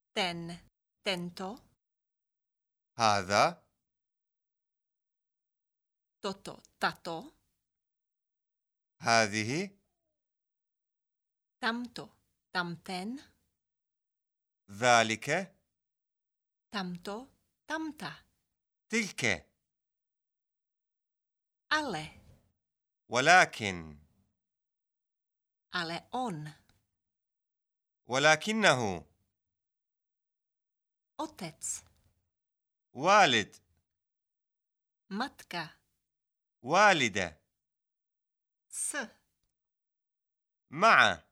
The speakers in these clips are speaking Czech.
tento, هذا tato, هذه tamten, ذلك tamta, تلك ale ولكن on, ولكنه otec, والد matka, والدة s, مع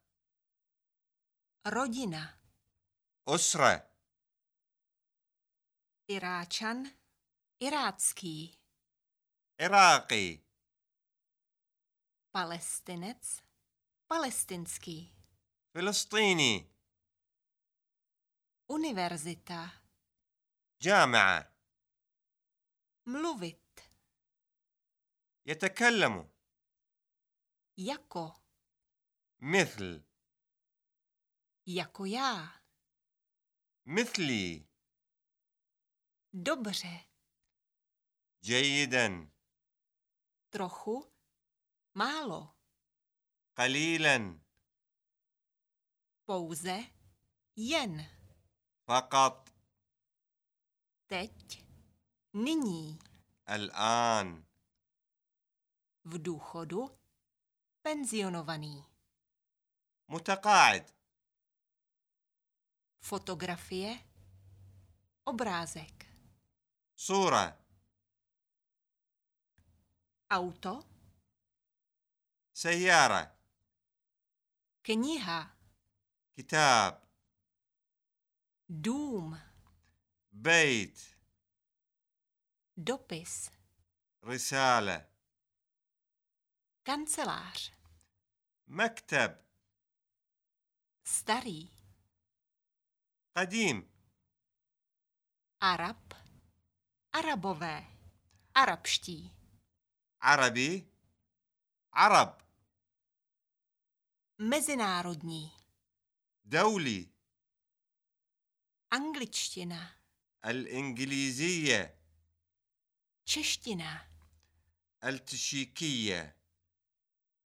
rodina, أسرة Iráčan, irácký, عراقي Palestinec, palestinský, فلسطيني univerzita, جامعة mluvit, يتكلم jako مثل já, مثلي dobře, جيدا trochu, málo, قليلا pouze, jen, فقط teď, nyní, الآن v důchodu, penzionovaný, متقاعد fotografie, obrázek, صورة auto, سيارة kniha, كتاب dům, بيت dopis, رسالة kancelář, مكتب starý, قديم Arab, arabové, arabští, عربي عرب mezinárodní, دولي angličtina, الإنجليزية čeština, التشيكية